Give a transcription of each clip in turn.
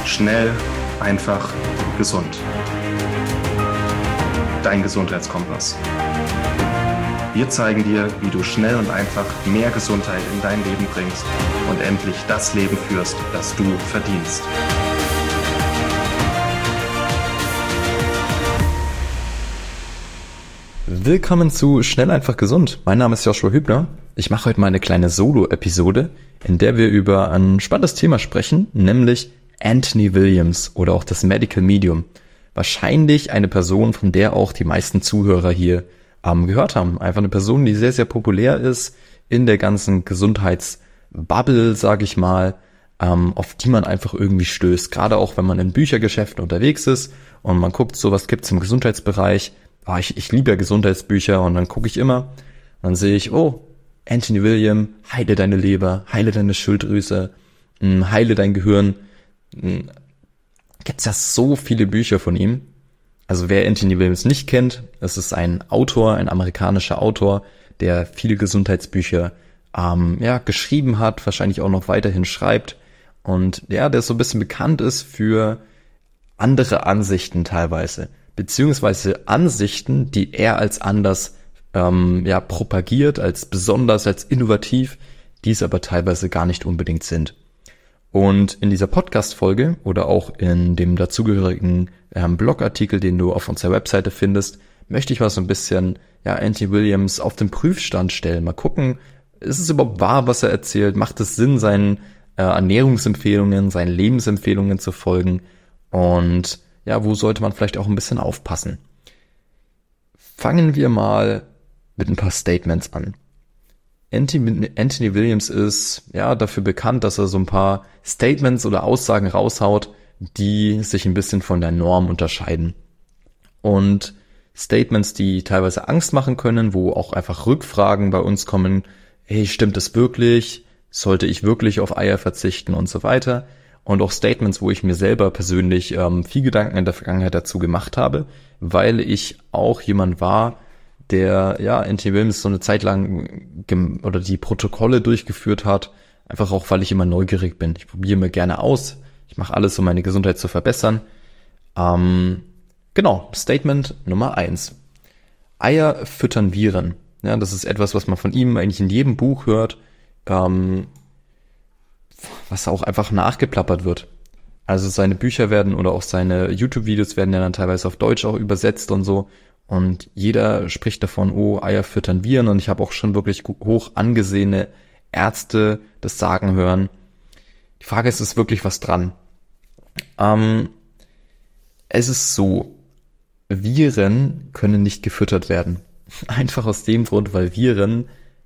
Schnell, einfach, gesund. Dein Gesundheitskompass. Wir zeigen dir, wie du schnell und einfach mehr Gesundheit in dein Leben bringst und endlich das Leben führst, das du verdienst. Willkommen zu Schnell, einfach, gesund. Mein Name ist Joshua Hübner. Ich mache heute mal eine kleine Solo-Episode, in der wir über ein spannendes Thema sprechen, nämlich Anthony Williams oder auch das Medical Medium. Wahrscheinlich eine Person, von der auch die meisten Zuhörer hier gehört haben. Einfach eine Person, die sehr, sehr populär ist in der ganzen Gesundheitsbubble, sage ich mal, auf die man einfach irgendwie stößt. Gerade auch, wenn man in Büchergeschäften unterwegs ist und man guckt, so was gibt's im Gesundheitsbereich. Ich liebe ja Gesundheitsbücher und dann gucke ich immer, dann sehe ich, Anthony Williams, heile deine Leber, heile deine Schilddrüse, heile dein Gehirn. Gibt's ja so viele Bücher von ihm. Also wer Anthony Williams nicht kennt, es ist ein Autor, ein amerikanischer Autor, der viele Gesundheitsbücher geschrieben hat, wahrscheinlich auch noch weiterhin schreibt und ja, der so ein bisschen bekannt ist für andere Ansichten teilweise, beziehungsweise Ansichten, die er als anders propagiert, als besonders, als innovativ, die es aber teilweise gar nicht unbedingt sind. Und in dieser Podcast-Folge oder auch in dem dazugehörigen Blogartikel, den du auf unserer Webseite findest, möchte ich mal so ein bisschen Anthony Williams auf den Prüfstand stellen. Mal gucken, ist es überhaupt wahr, was er erzählt? Macht es Sinn, seinen Ernährungsempfehlungen, seinen Lebensempfehlungen zu folgen? Und wo sollte man vielleicht auch ein bisschen aufpassen? Fangen wir mal mit ein paar Statements an. Anthony Williams ist dafür bekannt, dass er so ein paar Statements oder Aussagen raushaut, die sich ein bisschen von der Norm unterscheiden. Und Statements, die teilweise Angst machen können, wo auch einfach Rückfragen bei uns kommen, hey, stimmt das wirklich? Sollte ich wirklich auf Eier verzichten und so weiter? Und auch Statements, wo ich mir selber persönlich viel Gedanken in der Vergangenheit dazu gemacht habe, weil ich auch jemand war, der Anthony Williams so eine Zeit lang oder die Protokolle durchgeführt hat, einfach auch, weil ich immer neugierig bin. Ich probiere mir gerne aus. Ich mache alles, um meine Gesundheit zu verbessern. Statement Nummer 1. Eier füttern Viren. Ja, das ist etwas, was man von ihm eigentlich in jedem Buch hört, was auch einfach nachgeplappert wird. Also seine Bücher werden oder auch seine YouTube-Videos werden ja dann teilweise auf Deutsch auch übersetzt und so. Und jeder spricht davon, Eier füttern Viren. Und ich habe auch schon wirklich hoch angesehene Ärzte das sagen hören. Die Frage ist wirklich was dran? Es ist so, Viren können nicht gefüttert werden. Einfach aus dem Grund, weil Viren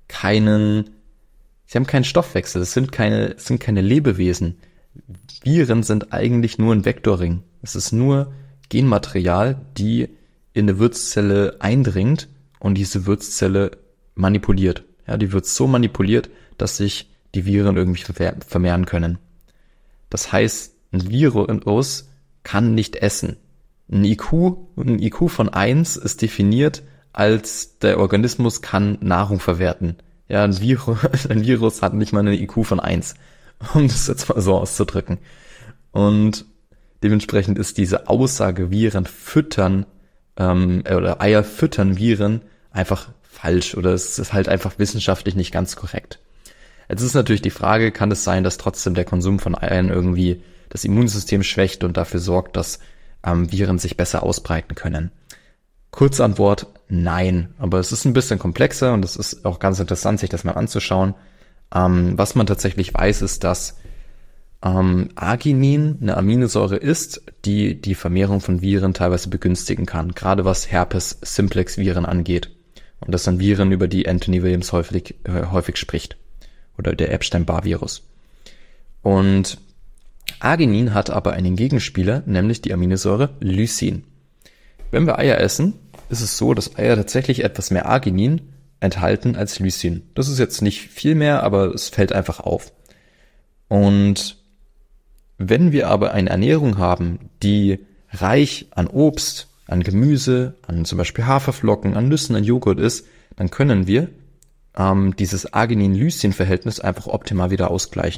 sie haben keinen Stoffwechsel. Es sind keine Lebewesen. Viren sind eigentlich nur ein Vektorring. Es ist nur Genmaterial, die in eine Wirtszelle eindringt und diese Wirtszelle manipuliert. Ja, die wird so manipuliert, dass sich die Viren irgendwie vermehren können. Das heißt, ein Virus kann nicht essen. Ein IQ von 1 ist definiert als der Organismus kann Nahrung verwerten. Ja, ein Virus hat nicht mal eine IQ von 1, um das jetzt mal so auszudrücken. Und dementsprechend ist diese Aussage, Viren füttern oder Eier füttern Viren einfach falsch oder es ist halt einfach wissenschaftlich nicht ganz korrekt. Jetzt ist natürlich die Frage, kann es sein, dass trotzdem der Konsum von Eiern irgendwie das Immunsystem schwächt und dafür sorgt, dass Viren sich besser ausbreiten können? Kurzantwort, nein. Aber es ist ein bisschen komplexer und es ist auch ganz interessant, sich das mal anzuschauen. Was man tatsächlich weiß, ist, dass Arginin eine Aminosäure ist, die die Vermehrung von Viren teilweise begünstigen kann, gerade was Herpes-Simplex-Viren angeht. Und das sind Viren, über die Anthony Williams häufig spricht. Oder der Epstein-Barr-Virus. Und Arginin hat aber einen Gegenspieler, nämlich die Aminosäure Lysin. Wenn wir Eier essen, ist es so, dass Eier tatsächlich etwas mehr Arginin enthalten als Lysin. Das ist jetzt nicht viel mehr, aber es fällt einfach auf. Und wenn wir aber eine Ernährung haben, die reich an Obst, an Gemüse, an zum Beispiel Haferflocken, an Nüssen, an Joghurt ist, dann können wir dieses Arginin-Lysin-Verhältnis einfach optimal wieder ausgleichen.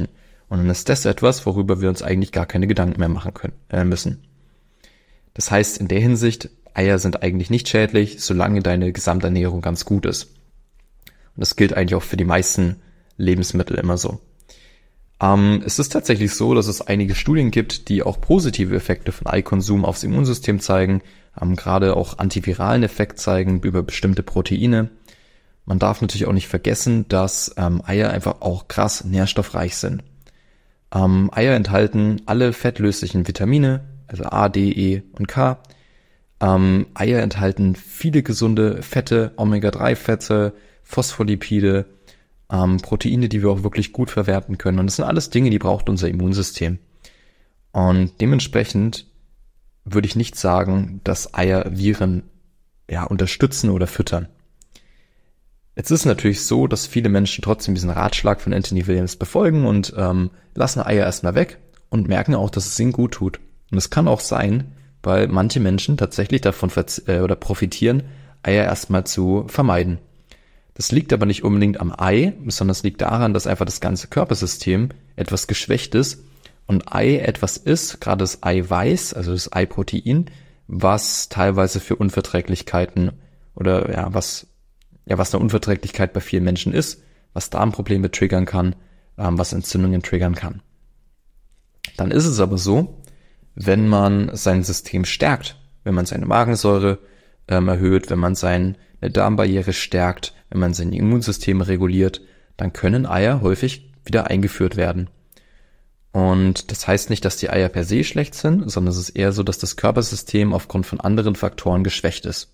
Und dann ist das etwas, worüber wir uns eigentlich gar keine Gedanken mehr machen müssen. Das heißt, in der Hinsicht, Eier sind eigentlich nicht schädlich, solange deine Gesamternährung ganz gut ist. Und das gilt eigentlich auch für die meisten Lebensmittel immer so. Es ist tatsächlich so, dass es einige Studien gibt, die auch positive Effekte von Eikonsum aufs Immunsystem zeigen, gerade auch antiviralen Effekt zeigen über bestimmte Proteine. Man darf natürlich auch nicht vergessen, dass Eier einfach auch krass nährstoffreich sind. Eier enthalten alle fettlöslichen Vitamine, also A, D, E und K. Eier enthalten viele gesunde Fette, Omega-3-Fette, Phospholipide, Proteine, die wir auch wirklich gut verwerten können. Und das sind alles Dinge, die braucht unser Immunsystem. Und dementsprechend würde ich nicht sagen, dass Eier Viren unterstützen oder füttern. Jetzt ist natürlich so, dass viele Menschen trotzdem diesen Ratschlag von Anthony Williams befolgen und lassen Eier erstmal weg und merken auch, dass es ihnen gut tut. Und es kann auch sein, weil manche Menschen tatsächlich davon profitieren, Eier erstmal zu vermeiden. Das liegt aber nicht unbedingt am Ei, sondern es liegt daran, dass einfach das ganze Körpersystem etwas geschwächt ist und Ei etwas ist, gerade das Eiweiß, also das Eiprotein, was teilweise für Unverträglichkeiten oder was eine Unverträglichkeit bei vielen Menschen ist, was Darmprobleme triggern kann, was Entzündungen triggern kann. Dann ist es aber so, wenn man sein System stärkt, wenn man seine Magensäure erhöht, wenn man seine Darmbarriere stärkt, wenn man sein Immunsystem reguliert, dann können Eier häufig wieder eingeführt werden. Und das heißt nicht, dass die Eier per se schlecht sind, sondern es ist eher so, dass das Körpersystem aufgrund von anderen Faktoren geschwächt ist.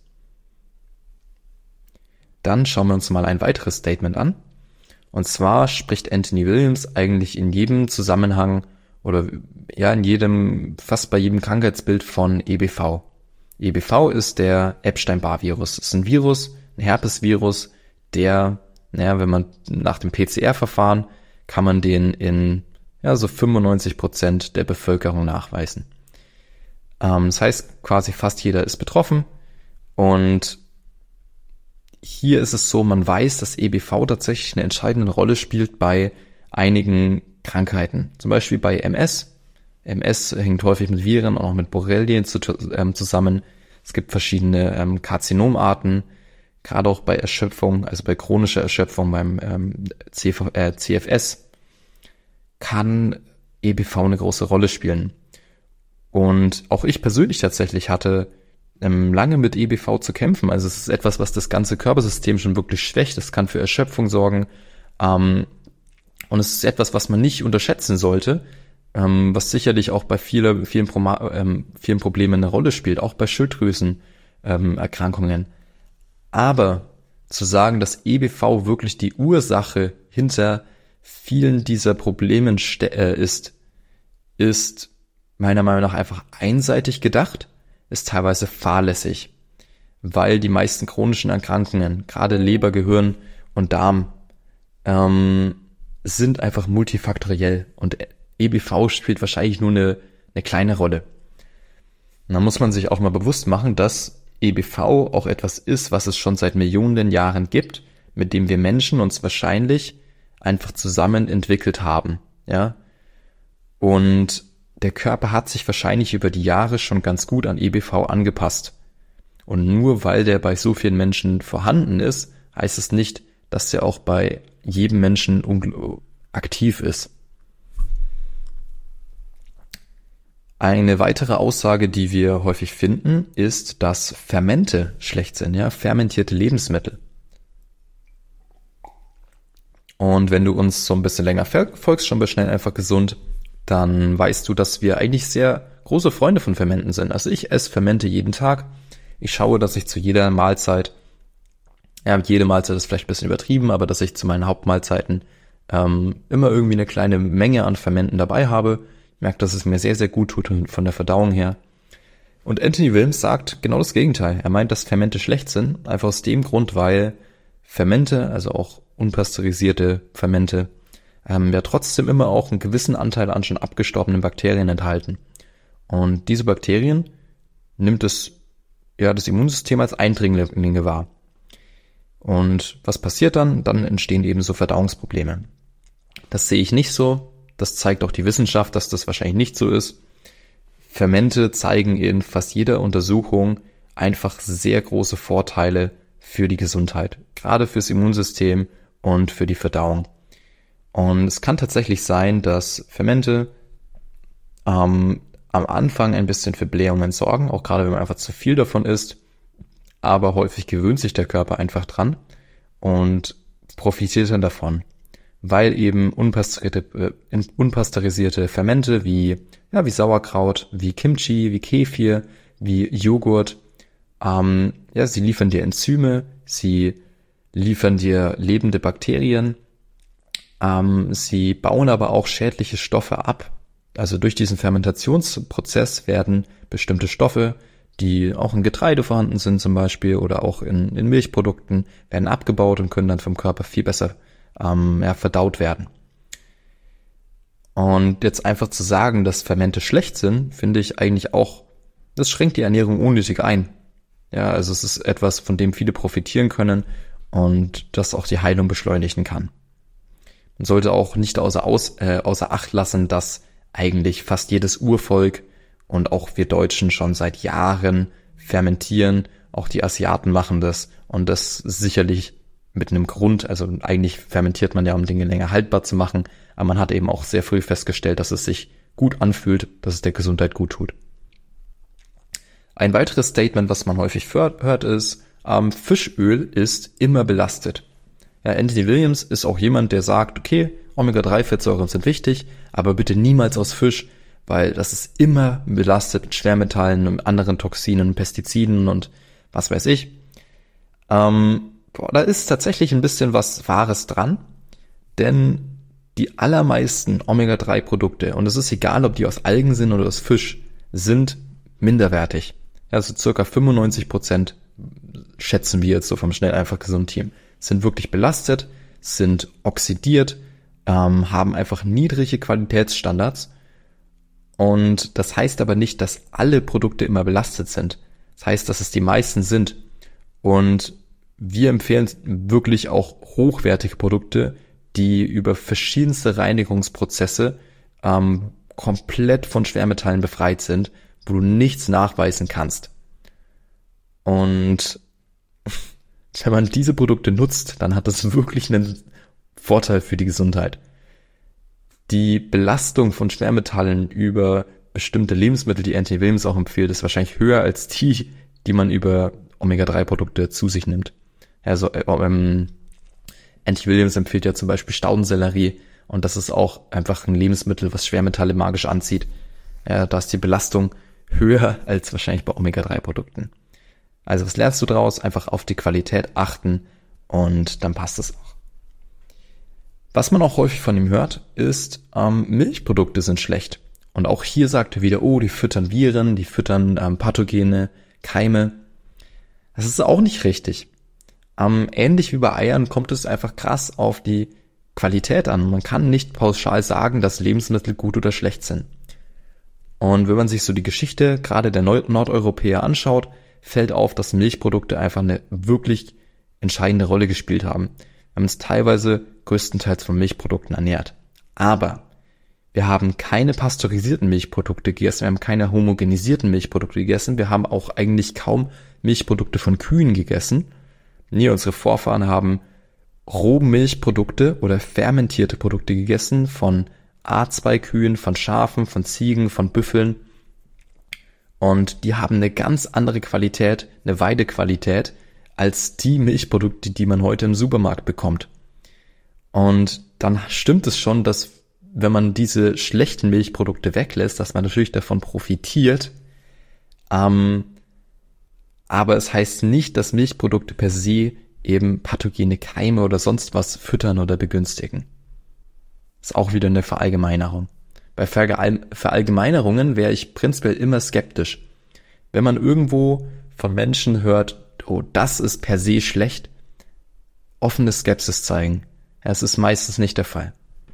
Dann schauen wir uns mal ein weiteres Statement an. Und zwar spricht Anthony Williams eigentlich in jedem Zusammenhang oder fast bei jedem Krankheitsbild von EBV. EBV ist der Epstein-Barr-Virus. Es ist ein Virus, ein Herpesvirus, der, wenn man nach dem PCR-Verfahren, kann man den in so 95% der Bevölkerung nachweisen. Das heißt, quasi fast jeder ist betroffen und hier ist es so, man weiß, dass EBV tatsächlich eine entscheidende Rolle spielt bei einigen Krankheiten. Zum Beispiel bei MS. MS hängt häufig mit Viren und auch mit Borrelien zusammen. Es gibt verschiedene Karzinomarten, gerade auch bei Erschöpfung, also bei chronischer Erschöpfung, beim CFS, kann EBV eine große Rolle spielen. Und auch ich persönlich tatsächlich hatte lange mit EBV zu kämpfen. Also es ist etwas, was das ganze Körpersystem schon wirklich schwächt. Es kann für Erschöpfung sorgen. Und es ist etwas, was man nicht unterschätzen sollte, was sicherlich auch bei vielen Problemen eine Rolle spielt, auch bei Schilddrüsenerkrankungen. Aber zu sagen, dass EBV wirklich die Ursache hinter vielen dieser Problemen ist meiner Meinung nach einfach einseitig gedacht, ist teilweise fahrlässig, weil die meisten chronischen Erkrankungen, gerade Leber, Gehirn und Darm, sind einfach multifaktoriell und EBV spielt wahrscheinlich nur eine kleine Rolle. Und da muss man sich auch mal bewusst machen, dass EBV auch etwas ist, was es schon seit Millionen Jahren gibt, mit dem wir Menschen uns wahrscheinlich einfach zusammen entwickelt haben, ja. Und der Körper hat sich wahrscheinlich über die Jahre schon ganz gut an EBV angepasst. Und nur weil der bei so vielen Menschen vorhanden ist, heißt es nicht, dass der auch bei jedem Menschen aktiv ist. Eine weitere Aussage, die wir häufig finden, ist, dass Fermente schlecht sind, ja, fermentierte Lebensmittel. Und wenn du uns so ein bisschen länger folgst, schon bei Schnell einfach gesund, dann weißt du, dass wir eigentlich sehr große Freunde von Fermenten sind. Also ich esse Fermente jeden Tag. Ich schaue, dass ich zu jeder Mahlzeit, jede Mahlzeit ist vielleicht ein bisschen übertrieben, aber dass ich zu meinen Hauptmahlzeiten immer irgendwie eine kleine Menge an Fermenten dabei habe. Ich merke, dass es mir sehr, sehr gut tut von der Verdauung her. Und Anthony Williams sagt genau das Gegenteil. Er meint, dass Fermente schlecht sind, einfach aus dem Grund, weil Fermente, also auch unpasteurisierte Fermente, trotzdem immer auch einen gewissen Anteil an schon abgestorbenen Bakterien enthalten. Und diese Bakterien nimmt das Immunsystem als Eindringlinge wahr. Und was passiert dann? Dann entstehen eben so Verdauungsprobleme. Das sehe ich nicht so. das zeigt auch die Wissenschaft, dass das wahrscheinlich nicht so ist. Fermente zeigen in fast jeder Untersuchung einfach sehr große Vorteile für die Gesundheit, gerade fürs Immunsystem und für die Verdauung. Und es kann tatsächlich sein, dass Fermente am Anfang ein bisschen für Blähungen sorgen, auch gerade wenn man einfach zu viel davon isst, aber häufig gewöhnt sich der Körper einfach dran und profitiert dann davon, weil eben unpasteurisierte Fermente wie Sauerkraut, wie Kimchi, wie Kefir, wie Joghurt, sie liefern dir Enzyme, sie liefern dir lebende Bakterien, sie bauen aber auch schädliche Stoffe ab. Also durch diesen Fermentationsprozess werden bestimmte Stoffe, die auch in Getreide vorhanden sind zum Beispiel oder auch in Milchprodukten, werden abgebaut und können dann vom Körper viel besser verdaut werden. Und jetzt einfach zu sagen, dass Fermente schlecht sind, finde ich eigentlich auch, das schränkt die Ernährung unnötig ein. Ja, also es ist etwas, von dem viele profitieren können und das auch die Heilung beschleunigen kann. Man sollte auch nicht außer Acht lassen, dass eigentlich fast jedes Urvolk und auch wir Deutschen schon seit Jahren fermentieren. Auch die Asiaten machen das und das sicherlich mit einem Grund. Also eigentlich fermentiert man ja, um Dinge länger haltbar zu machen, aber man hat eben auch sehr früh festgestellt, dass es sich gut anfühlt, dass es der Gesundheit gut tut. Ein weiteres Statement, was man häufig hört, ist, Fischöl ist immer belastet. Ja, Anthony Williams ist auch jemand, der sagt, okay, Omega-3-Fettsäuren sind wichtig, aber bitte niemals aus Fisch, weil das ist immer belastet mit Schwermetallen und anderen Toxinen, Pestiziden und was weiß ich. Da ist tatsächlich ein bisschen was Wahres dran, denn die allermeisten Omega-3-Produkte, und es ist egal, ob die aus Algen sind oder aus Fisch, sind minderwertig. Also circa 95% schätzen wir jetzt so vom Schnell einfach gesund Team, sind wirklich belastet, sind oxidiert, haben einfach niedrige Qualitätsstandards. Und das heißt aber nicht, dass alle Produkte immer belastet sind. Das heißt, dass es die meisten sind. Und wir empfehlen wirklich auch hochwertige Produkte, die über verschiedenste Reinigungsprozesse komplett von Schwermetallen befreit sind, wo du nichts nachweisen kannst. Und wenn man diese Produkte nutzt, dann hat das wirklich einen Vorteil für die Gesundheit. Die Belastung von Schwermetallen über bestimmte Lebensmittel, die Anthony Williams auch empfiehlt, ist wahrscheinlich höher als die man über Omega-3-Produkte zu sich nimmt. Also Anthony Williams empfiehlt ja zum Beispiel Staudensellerie und das ist auch einfach ein Lebensmittel, was Schwermetalle magisch anzieht. Ja, da ist die Belastung höher als wahrscheinlich bei Omega-3-Produkten. Also was lernst du daraus? Einfach auf die Qualität achten und dann passt es auch. Was man auch häufig von ihm hört, ist, Milchprodukte sind schlecht. Und auch hier sagt er wieder, die füttern Viren, die füttern Pathogene, Keime. Das ist auch nicht richtig. Ähnlich wie bei Eiern kommt es einfach krass auf die Qualität an. Man kann nicht pauschal sagen, dass Lebensmittel gut oder schlecht sind. Und wenn man sich so die Geschichte gerade der Nordeuropäer anschaut, fällt auf, dass Milchprodukte einfach eine wirklich entscheidende Rolle gespielt haben. Wir haben uns teilweise größtenteils von Milchprodukten ernährt. Aber wir haben keine pasteurisierten Milchprodukte gegessen, wir haben keine homogenisierten Milchprodukte gegessen, wir haben auch eigentlich kaum Milchprodukte von Kühen gegessen. Nee, unsere Vorfahren haben Rohmilchprodukte oder fermentierte Produkte gegessen von A2-Kühen, von Schafen, von Ziegen, von Büffeln. Und die haben eine ganz andere Qualität, eine Weidequalität, als die Milchprodukte, die man heute im Supermarkt bekommt. Und dann stimmt es schon, dass wenn man diese schlechten Milchprodukte weglässt, dass man natürlich davon profitiert. Aber es heißt nicht, dass Milchprodukte per se eben pathogene Keime oder sonst was füttern oder begünstigen. Ist auch wieder eine Verallgemeinerung. Bei Verallgemeinerungen wäre ich prinzipiell immer skeptisch. Wenn man irgendwo von Menschen hört, das ist per se schlecht, offene Skepsis zeigen. Ja, es ist meistens nicht der Fall.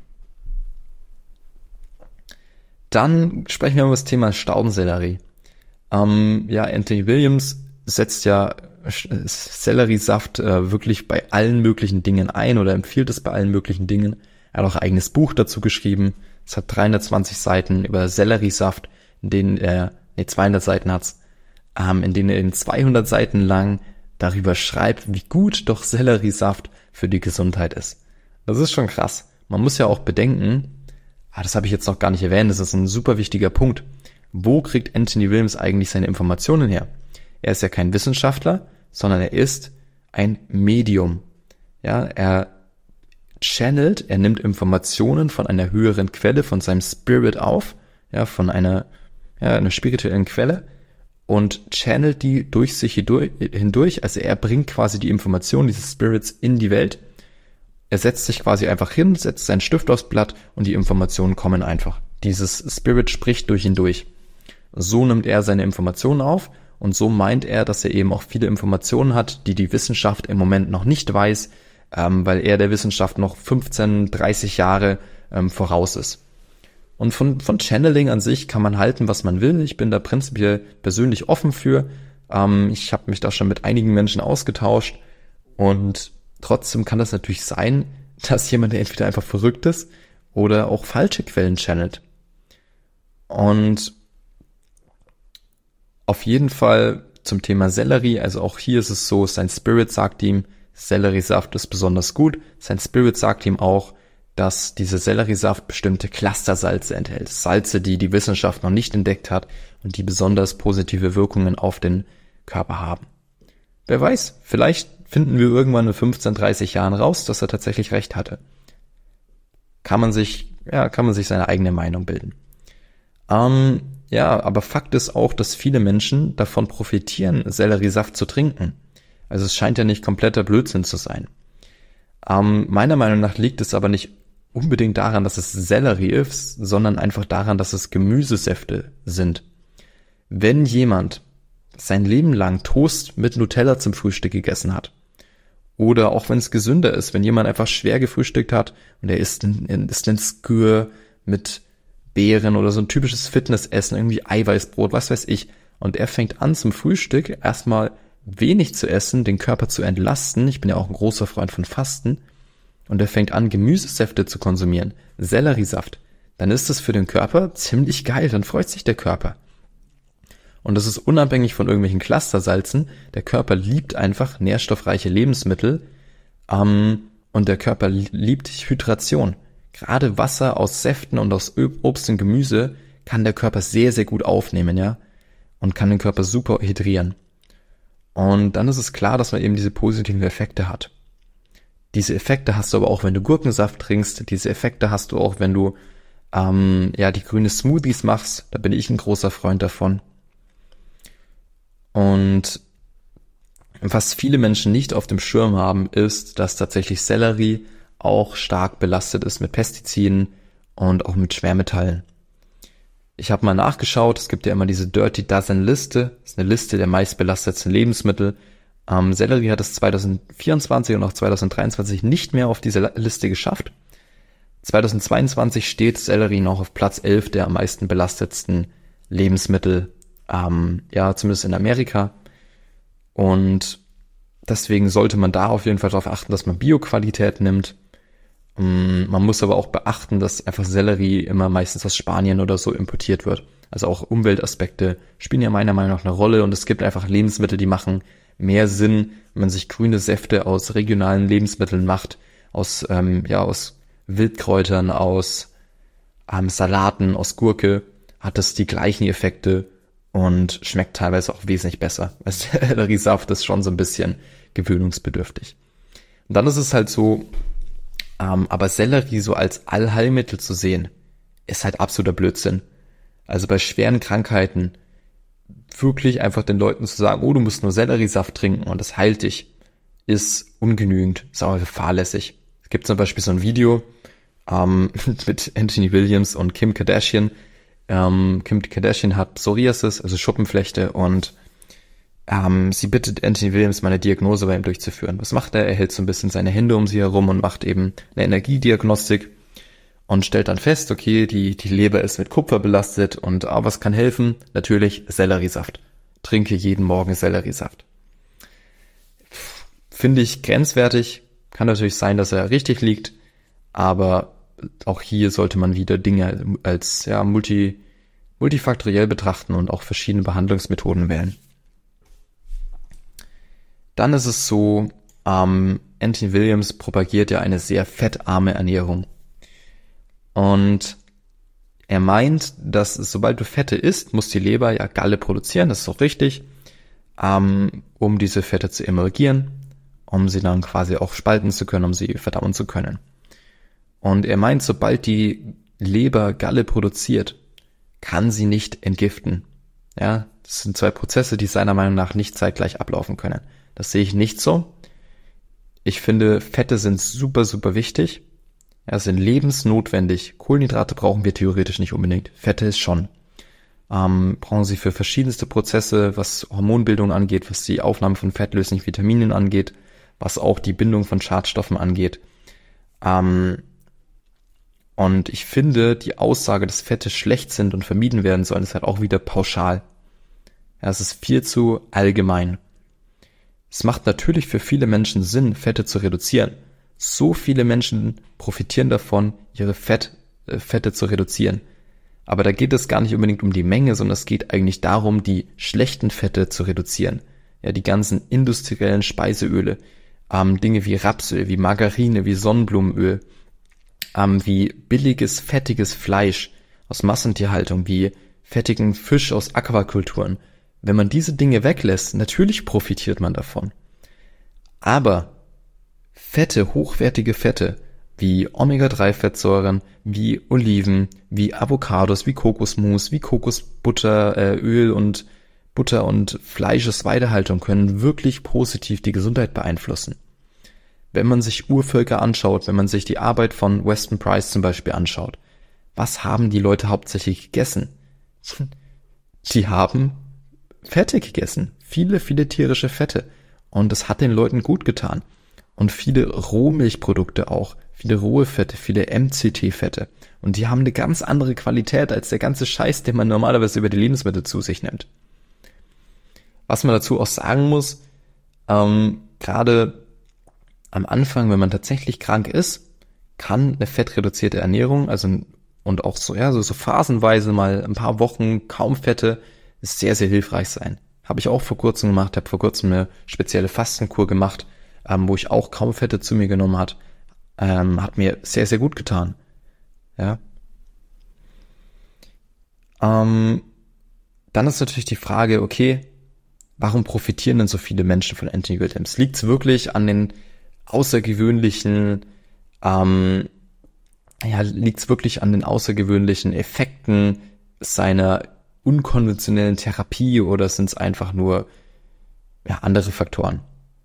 Dann sprechen wir über das Thema Staudensellerie. Anthony Williams setzt ja Selleriesaft wirklich bei allen möglichen Dingen ein oder empfiehlt es bei allen möglichen Dingen. Er hat auch ein eigenes Buch dazu geschrieben. Es hat 320 Seiten über Selleriesaft, in denen 200 Seiten hat's, in denen er in 200 Seiten lang darüber schreibt, wie gut doch Selleriesaft für die Gesundheit ist. Das ist schon krass. Man muss ja auch bedenken, das habe ich jetzt noch gar nicht erwähnt, das ist ein super wichtiger Punkt. Wo kriegt Anthony Williams eigentlich seine Informationen her? Er ist ja kein Wissenschaftler, sondern er ist ein Medium. Ja, er nimmt Informationen von einer höheren Quelle, von seinem Spirit auf, ja, von einer spirituellen Quelle und channelt die durch sich hindurch. Also er bringt quasi die Informationen dieses Spirits in die Welt. Er setzt sich quasi einfach hin, setzt seinen Stift aufs Blatt und die Informationen kommen einfach. Dieses Spirit spricht durch ihn durch. So nimmt er seine Informationen auf und so meint er, dass er eben auch viele Informationen hat, die die Wissenschaft im Moment noch nicht weiß, weil er der Wissenschaft noch 15, 30 Jahre voraus ist. Und von Channeling an sich kann man halten, was man will. Ich bin da prinzipiell persönlich offen für. Ich habe mich da schon mit einigen Menschen ausgetauscht und trotzdem kann das natürlich sein, dass jemand entweder einfach verrückt ist oder auch falsche Quellen channelt. Und auf jeden Fall zum Thema Sellerie, also auch hier ist es so, sein Spirit sagt ihm, Selleriesaft ist besonders gut. Sein Spirit sagt ihm auch, dass dieser Selleriesaft bestimmte Clustersalze enthält. Salze, die die Wissenschaft noch nicht entdeckt hat und die besonders positive Wirkungen auf den Körper haben. Wer weiß, vielleicht finden wir irgendwann in 15, 30 Jahren raus, dass er tatsächlich recht hatte. Kann man sich seine eigene Meinung bilden. Aber Fakt ist auch, dass viele Menschen davon profitieren, Selleriesaft zu trinken. Also es scheint ja nicht kompletter Blödsinn zu sein. Meiner Meinung nach liegt es aber nicht unbedingt daran, dass es Sellerie ist, sondern einfach daran, dass es Gemüsesäfte sind. Wenn jemand sein Leben lang Toast mit Nutella zum Frühstück gegessen hat, oder auch wenn es gesünder ist, wenn jemand einfach schwer gefrühstückt hat und er isst einen Skyr mit Beeren oder so ein typisches Fitnessessen, irgendwie Eiweißbrot, was weiß ich, und er fängt an zum Frühstück erstmal wenig zu essen, den Körper zu entlasten. Ich bin ja auch ein großer Freund von Fasten. Und er fängt an, Gemüsesäfte zu konsumieren, Selleriesaft. Dann ist das für den Körper ziemlich geil, dann freut sich der Körper. Und das ist unabhängig von irgendwelchen Clustersalzen. Der Körper liebt einfach nährstoffreiche Lebensmittel und der Körper liebt Hydration. Gerade Wasser aus Säften und aus Obst und Gemüse kann der Körper sehr, sehr gut aufnehmen, ja, und kann den Körper super hydrieren. Und dann ist es klar, dass man eben diese positiven Effekte hat. Diese Effekte hast du aber auch, wenn du Gurkensaft trinkst. Diese Effekte hast du auch, wenn du die grüne Smoothies machst. Da bin ich ein großer Freund davon. Und was viele Menschen nicht auf dem Schirm haben, ist, dass tatsächlich Sellerie auch stark belastet ist mit Pestiziden und auch mit Schwermetallen. Ich habe mal nachgeschaut, es gibt ja immer diese Dirty Dozen Liste, das ist eine Liste der meistbelastetsten Lebensmittel. Sellerie hat es 2024 und auch 2023 nicht mehr auf diese Liste geschafft. 2022 steht Sellerie noch auf Platz 11 der am meisten belastetsten Lebensmittel, zumindest in Amerika. Und deswegen sollte man da auf jeden Fall darauf achten, dass man Bioqualität nimmt. Man muss aber auch beachten, dass einfach Sellerie immer meistens aus Spanien oder so importiert wird. Also auch Umweltaspekte spielen ja meiner Meinung nach eine Rolle und es gibt einfach Lebensmittel, die machen mehr Sinn, wenn man sich grüne Säfte aus regionalen Lebensmitteln macht, aus Wildkräutern, aus Salaten, aus Gurke, hat das die gleichen Effekte und schmeckt teilweise auch wesentlich besser. Selleriesaft ist schon so ein bisschen gewöhnungsbedürftig. Und dann ist es halt so, aber Sellerie so als Allheilmittel zu sehen, ist halt absoluter Blödsinn. Also bei schweren Krankheiten wirklich einfach den Leuten zu sagen, oh, du musst nur Selleriesaft trinken und das heilt dich, ist ungenügend, ist auch fahrlässig. Es gibt zum Beispiel so ein Video mit Anthony Williams und Kim Kardashian. Kim Kardashian hat Psoriasis, also Schuppenflechte, und sie bittet Anthony Williams, mal eine Diagnose bei ihm durchzuführen. Was macht er? Er hält so ein bisschen seine Hände um sie herum und macht eben eine Energiediagnostik und stellt dann fest, okay, die Leber ist mit Kupfer belastet und was kann helfen? Natürlich Selleriesaft. Trinke jeden Morgen Selleriesaft. Finde ich grenzwertig. Kann natürlich sein, dass er richtig liegt, aber auch hier sollte man wieder Dinge als multifaktoriell betrachten und auch verschiedene Behandlungsmethoden wählen. Dann ist es so, Anthony Williams propagiert ja eine sehr fettarme Ernährung. Und er meint, dass sobald du Fette isst, muss die Leber ja Galle produzieren, das ist auch richtig, um diese Fette zu emulgieren, um sie dann quasi auch spalten zu können, um sie verdauen zu können. Und er meint, sobald die Leber Galle produziert, kann sie nicht entgiften. Ja, das sind zwei Prozesse, die seiner Meinung nach nicht zeitgleich ablaufen können. Das sehe ich nicht so. Ich finde, Fette sind super, super wichtig. Ja, sind lebensnotwendig. Kohlenhydrate brauchen wir theoretisch nicht unbedingt. Fette ist schon. Brauchen sie für verschiedenste Prozesse, was Hormonbildung angeht, was die Aufnahme von fettlöslichen Vitaminen angeht, was auch die Bindung von Schadstoffen angeht. Und ich finde, die Aussage, dass Fette schlecht sind und vermieden werden sollen, ist halt auch wieder pauschal. Ja, es ist viel zu allgemein. Es macht natürlich für viele Menschen Sinn, Fette zu reduzieren. So viele Menschen profitieren davon, ihre Fette zu reduzieren. Aber da geht es gar nicht unbedingt um die Menge, sondern es geht eigentlich darum, die schlechten Fette zu reduzieren. Ja, die ganzen industriellen Speiseöle, Dinge wie Rapsöl, wie Margarine, wie Sonnenblumenöl, wie billiges, fettiges Fleisch aus Massentierhaltung, wie fettigen Fisch aus Aquakulturen. Wenn man diese Dinge weglässt, natürlich profitiert man davon. Aber Fette, hochwertige Fette, wie Omega-3-Fettsäuren, wie Oliven, wie Avocados, wie Kokosmus, wie Kokosbutter, Öl und Butter und Fleisch aus Weidehaltung können wirklich positiv die Gesundheit beeinflussen. Wenn man sich Urvölker anschaut, wenn man sich die Arbeit von Weston Price zum Beispiel anschaut, was haben die Leute hauptsächlich gegessen? Die haben Fette gegessen, viele, viele tierische Fette. Und das hat den Leuten gut getan. Und viele Rohmilchprodukte auch, viele rohe Fette, viele MCT-Fette. Und die haben eine ganz andere Qualität als der ganze Scheiß, den man normalerweise über die Lebensmittel zu sich nimmt. Was man dazu auch sagen muss, gerade am Anfang, wenn man tatsächlich krank ist, kann eine fettreduzierte Ernährung, und auch so phasenweise mal ein paar Wochen kaum Fette, sehr, sehr hilfreich sein. Habe ich auch vor kurzem gemacht, habe vor kurzem eine spezielle Fastenkur gemacht, wo ich auch kaum Fette zu mir genommen hat mir sehr, sehr gut getan. Ja. Dann ist natürlich die Frage, okay, warum profitieren denn so viele Menschen von Anthony Williams? Liegt es wirklich an den außergewöhnlichen Effekten seiner unkonventionellen Therapie oder sind es einfach nur andere Faktoren?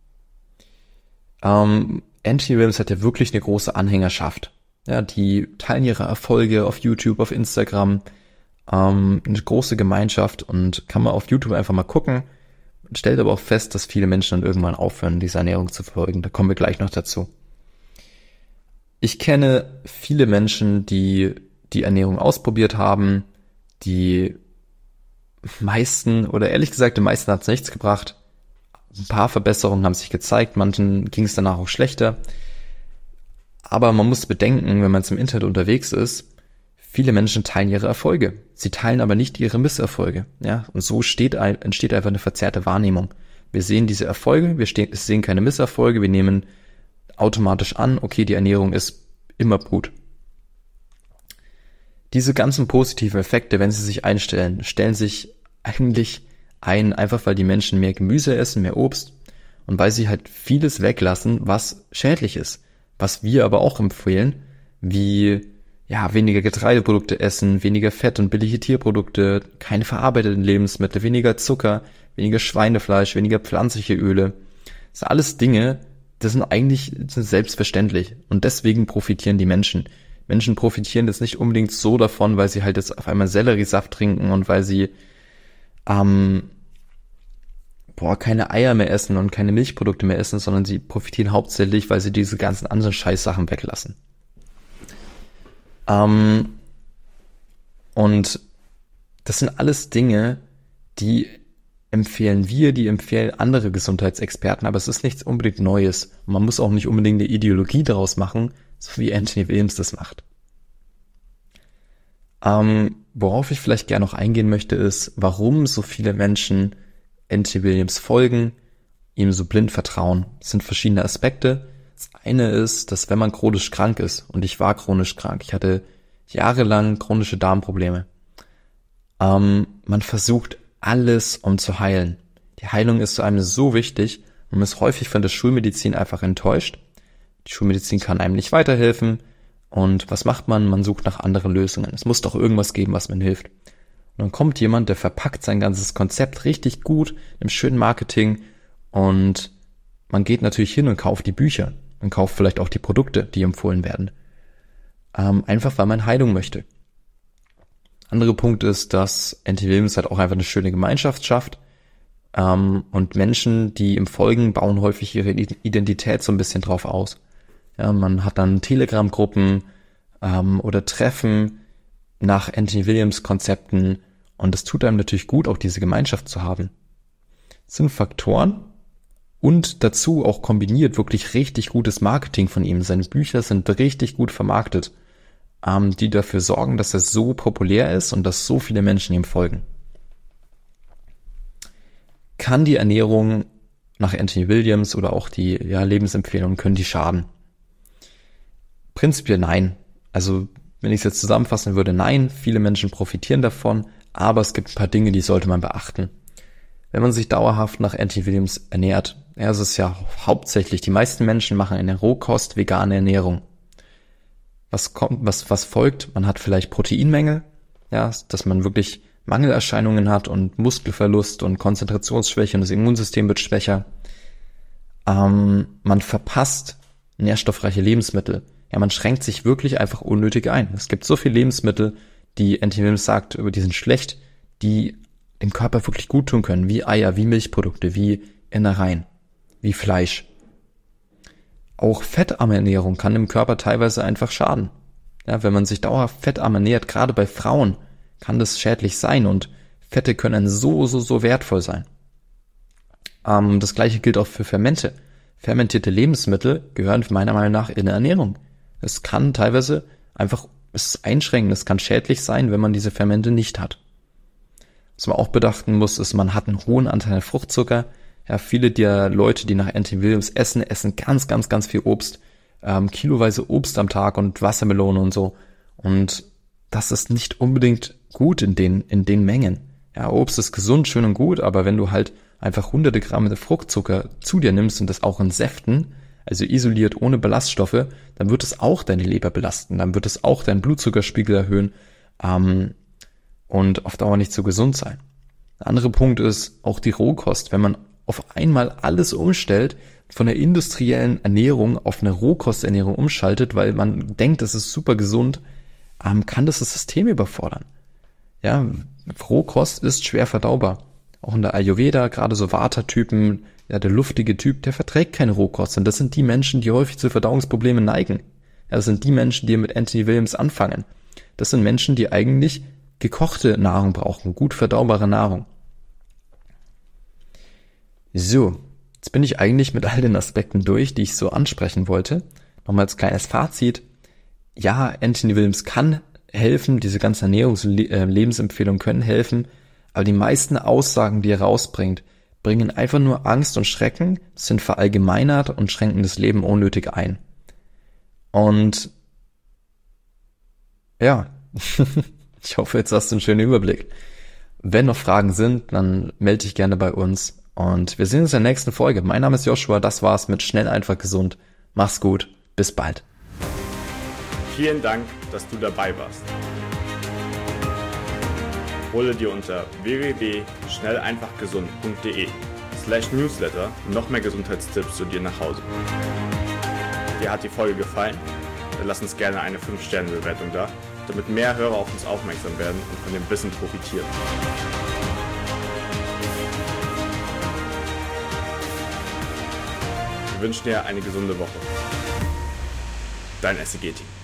Anthony Williams hat ja wirklich eine große Anhängerschaft. Ja, die teilen ihre Erfolge auf YouTube, auf Instagram, eine große Gemeinschaft, und kann man auf YouTube einfach mal gucken. Stellt aber auch fest, dass viele Menschen dann irgendwann aufhören, dieser Ernährung zu folgen. Da kommen wir gleich noch dazu. Ich kenne viele Menschen, die die Ernährung ausprobiert haben. Die meisten, oder ehrlich gesagt, den meisten hat es nichts gebracht. Ein paar Verbesserungen haben sich gezeigt, manchen ging es danach auch schlechter. Aber man muss bedenken, wenn man im Internet unterwegs ist, viele Menschen teilen ihre Erfolge. Sie teilen aber nicht ihre Misserfolge. Ja? Und so entsteht einfach eine verzerrte Wahrnehmung. Wir sehen diese Erfolge, wir sehen keine Misserfolge, wir nehmen automatisch an, okay, die Ernährung ist immer gut. Diese ganzen positiven Effekte, wenn sie sich einstellen, stellen sich eigentlich ein, einfach weil die Menschen mehr Gemüse essen, mehr Obst, und weil sie halt vieles weglassen, was schädlich ist. Was wir aber auch empfehlen, wie weniger Getreideprodukte essen, weniger Fett und billige Tierprodukte, keine verarbeiteten Lebensmittel, weniger Zucker, weniger Schweinefleisch, weniger pflanzliche Öle. Das sind alles Dinge, das sind selbstverständlich, und deswegen profitieren die Menschen. Menschen profitieren jetzt nicht unbedingt so davon, weil sie halt jetzt auf einmal Selleriesaft trinken und weil sie keine Eier mehr essen und keine Milchprodukte mehr essen, sondern sie profitieren hauptsächlich, weil sie diese ganzen anderen Scheißsachen weglassen. Und das sind alles Dinge, die empfehlen andere Gesundheitsexperten, aber es ist nichts unbedingt Neues. Und man muss auch nicht unbedingt eine Ideologie daraus machen, so wie Anthony Williams das macht. Worauf ich vielleicht gerne noch eingehen möchte, ist, warum so viele Menschen Anthony Williams folgen, ihm so blind vertrauen. Es sind verschiedene Aspekte. Das eine ist, dass wenn man chronisch krank ist, und ich war chronisch krank, ich hatte jahrelang chronische Darmprobleme, man versucht alles, um zu heilen. Die Heilung ist zu einem so wichtig, und man ist häufig von der Schulmedizin einfach enttäuscht. Die Schulmedizin kann einem nicht weiterhelfen. Und was macht man? Man sucht nach anderen Lösungen. Es muss doch irgendwas geben, was mir hilft. Und dann kommt jemand, der verpackt sein ganzes Konzept richtig gut, im schönen Marketing, und man geht natürlich hin und kauft die Bücher. Man kauft vielleicht auch die Produkte, die empfohlen werden. Einfach, weil man Heilung möchte. Anderer Punkt ist, dass Anthony Williams halt auch einfach eine schöne Gemeinschaft schafft. Und Menschen, die ihm folgen, bauen häufig ihre Identität so ein bisschen drauf aus. Ja, man hat dann Telegram-Gruppen oder Treffen nach Anthony Williams Konzepten, und es tut einem natürlich gut, auch diese Gemeinschaft zu haben. Das sind Faktoren und dazu auch kombiniert wirklich richtig gutes Marketing von ihm. Seine Bücher sind richtig gut vermarktet, die dafür sorgen, dass er so populär ist und dass so viele Menschen ihm folgen. Kann die Ernährung nach Anthony Williams oder auch die Lebensempfehlungen, können die schaden? Prinzipiell nein. Also wenn ich es jetzt zusammenfassen würde, nein, viele Menschen profitieren davon, aber es gibt ein paar Dinge, die sollte man beachten. Wenn man sich dauerhaft nach Anthony Williams ernährt, es ist ja hauptsächlich, die meisten Menschen machen eine Rohkost, vegane Ernährung. Was folgt? Man hat vielleicht Proteinmängel, dass man wirklich Mangelerscheinungen hat und Muskelverlust und Konzentrationsschwäche und das Immunsystem wird schwächer. Man verpasst nährstoffreiche Lebensmittel. Ja, man schränkt sich wirklich einfach unnötig ein. Es gibt so viele Lebensmittel, die Anthony Williams sagt, die sind schlecht, die dem Körper wirklich gut tun können, wie Eier, wie Milchprodukte, wie Innereien, wie Fleisch. Auch fettarme Ernährung kann dem Körper teilweise einfach schaden. Ja, wenn man sich dauerhaft fettarm ernährt, gerade bei Frauen, kann das schädlich sein, und Fette können so wertvoll sein. Das gleiche gilt auch für Fermente. Fermentierte Lebensmittel gehören meiner Meinung nach in der Ernährung. Es kann teilweise einfach einschränken, es kann schädlich sein, wenn man diese Fermente nicht hat. Was man auch bedachten muss, ist, man hat einen hohen Anteil an Fruchtzucker. Ja, viele der Leute, die nach Anthony Williams essen ganz viel Obst, kiloweise Obst am Tag und Wassermelone und so. Und das ist nicht unbedingt gut in den Mengen. Ja, Obst ist gesund, schön und gut, aber wenn du halt einfach hunderte Gramm Fruchtzucker zu dir nimmst und das auch in Säften, also isoliert ohne Ballaststoffe, dann wird es auch deine Leber belasten, dann wird es auch deinen Blutzuckerspiegel erhöhen und auf Dauer nicht so gesund sein. Ein anderer Punkt ist auch die Rohkost. Wenn man auf einmal alles umstellt, von der industriellen Ernährung auf eine Rohkosternährung umschaltet, weil man denkt, das ist super gesund, kann das System überfordern. Ja, Rohkost ist schwer verdaubar. Auch in der Ayurveda, gerade so Vata-Typen, ja, der luftige Typ, der verträgt keine Rohkost. Und das sind die Menschen, die häufig zu Verdauungsproblemen neigen. Ja, das sind die Menschen, die mit Anthony Williams anfangen. Das sind Menschen, die eigentlich gekochte Nahrung brauchen, gut verdaubare Nahrung. So, jetzt bin ich eigentlich mit all den Aspekten durch, die ich so ansprechen wollte. Nochmal als kleines Fazit. Ja, Anthony Williams kann helfen, diese ganzen Ernährungs- und Lebensempfehlungen können helfen, aber die meisten Aussagen, die er rausbringt, bringen einfach nur Angst und Schrecken, sind verallgemeinert und schränken das Leben unnötig ein. Und ja, ich hoffe, jetzt hast du einen schönen Überblick. Wenn noch Fragen sind, dann melde dich gerne bei uns und wir sehen uns in der nächsten Folge. Mein Name ist Joshua, das war's mit Schnell, einfach, gesund. Mach's gut, bis bald. Vielen Dank, dass du dabei warst. Hole dir unter www.schnelleinfachgesund.de/newsletter noch mehr Gesundheitstipps zu dir nach Hause. Dir hat die Folge gefallen? Dann lass uns gerne eine 5-Sterne-Bewertung da, damit mehr Hörer auf uns aufmerksam werden und von dem Wissen profitieren. Wir wünschen dir eine gesunde Woche. Dein SEG-Team.